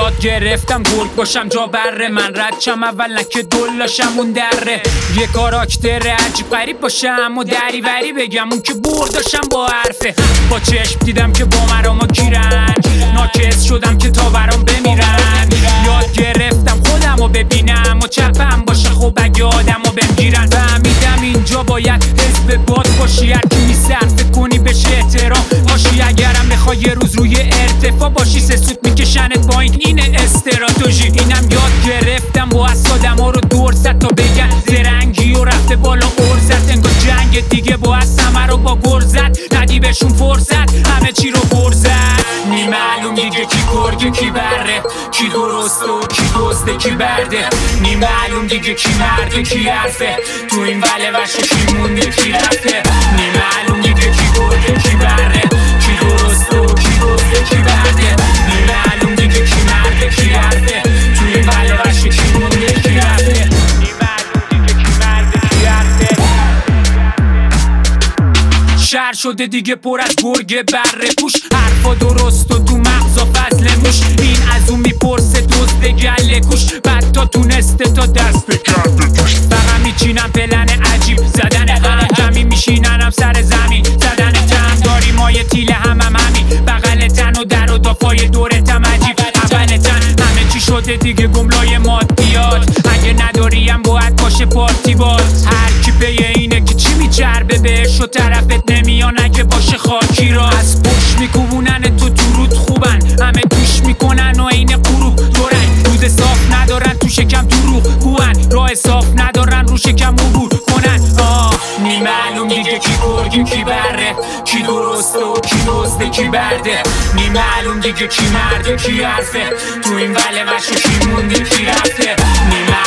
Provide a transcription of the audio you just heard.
یاد گرفتم گرگ باشم جا بره، من ردشم اول نه که دلاشم اون دره. یه کاراکتر عجیب غریب باشم و دریوری بگم اون که برداشم با حرفه. با چشم دیدم که با مرا گیرن، ناکس شدم که تا برام بمیرن. یاد گرفتم خودم رو ببینم و چپم باشه خب اگه آدم رو بمیرن. فهمیدم اینجا باید حزب باد باشی، هرکی میصرفه کنی بشه احترام باشی. اگرم بخوای یه روز روی ارتفاع باشی سه سوت میکشنت با اینه استراتژی. اینم یاد گرفتم با آدم ها رو دور زد تا بگن زرنگی و رفته بالا ارزت. انگار جنگ دیگه با همه رو با گرزت، ندی بهشون فرصت همه چی رو برزد. نیمعلوم دیگه کی گرگه کی بره، کی درسته و کی دزده کی برده. نیمعلوم دیگه کی مرده کی حرفه، تو این وله وشه کی مونده کی رفته. نیمعلوم دیگه کی گرگه کی بره، کی درسته و کی دزده کی برده. نیمعلوم دیگه کی مرده کی حرفه، تو این وله وشه کی مونده کی رفته. نیمعلوم دیگه کی مرده کی حرفه. شهر شده دیگه پر از گرگ بره پوش، حرفا درست و تو مغزا فضل موش. این از اون میپرسه دزد گله کوش، بعد تا تونسته تا دست کرده توش. فقط میچینم پلن عجیب زدن غم، جمعی میشیننم سر زمین زدن تم. داری مایه تیله همین بغل تن و در و دافای دورتم عجیب اول تن. همه چی شده دیگه گملای مادیات، اگه نداریم باید باشه پارتی باز. هر کی پی اینه که چی میچربه بهش و طرفت نمیان اگه باشه خاکی را. از پشت میکوبونن تو رود خوبن، همه توش میکنن و این غروب دورن. روز صاف ندارن تو شکم تو روح کوهن، راه صاف ندارن رو شکم عبور کنن. نیمعلوم دیگه کی گرگه کی بره، کی درسته و کی دزده کی برده. نیمعلوم دیگه کی مرده کی حرفه، تو این وله وشه کی مونده کی رفته.